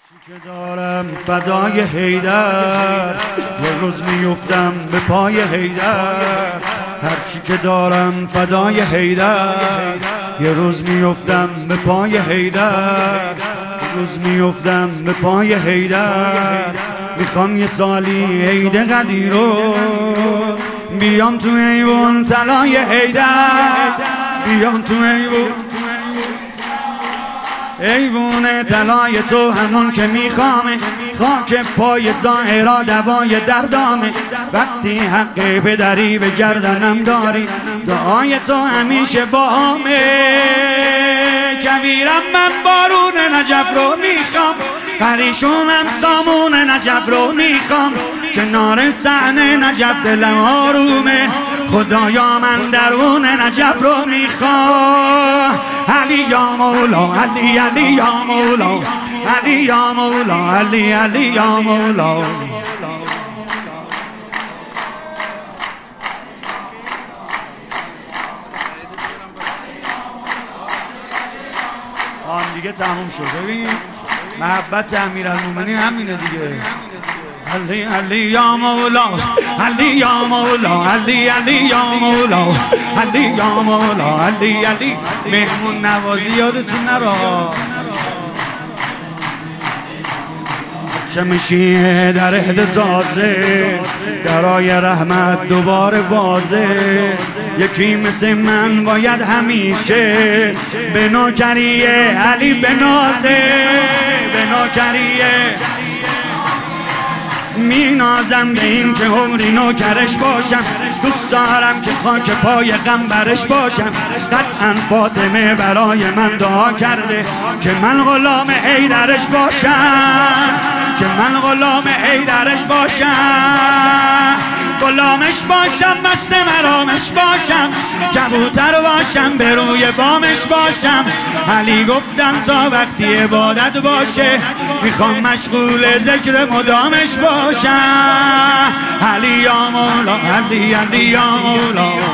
که دارم فدای حیدر، یه روز میفتم به پای حیدر. هرچی که دارم فدای حیدر، یه روز میفتم به پای حیدر. یه روز میفتم به پای حیدر. میخوام یه سالی عید قدیر رو بیام تو ایوون طلای حیدر، بیام تو ایوون طلای تو هنون که میخوامه. خاک پای ظاهرا دوای دردامه. وقتی حق پدری به گردنم داری، دعای تو همیشه با همه. کویرم من بارون نجف رو میخوام، پریشونم سامون نجف رو میخوام. کنار صحنه نجف دلم آرومه، خدایا من درون نجف رو میخوام. علی یا مولا، علی علی یا مولا، علی یا مولا، علی علی یا مولا. آن دیگه تموم شد. ببین محبت امیرالمومنین همینه دیگه. علی علی یا مولا، علی یا مولا، علی علی یا مولا، علی یا مولا، علی علی. مهمون نوازی یادتون نرا. شمشیر در احتسازه، درای رحمت دوباره بازه. یکی مثل من باید همیشه به نوکریه علی بنازه، به نوکریه. می نازم به این که عمری نوکرش باشم. دوست دارم که خاک پای قنبرش باشم. قطعا فاطمه برای من دعا کرده که من غلام حیدرش باشم، که من غلام حیدرش باشم. غلامش باشم، مست مرامش باشم، کبوتر باشم، به روی بامش باشم. علی گفتم تا وقتی عبادت باشه، میخوام مشغول ذکر مدامش باشم. علی یا مولا، علی علی یا مولا.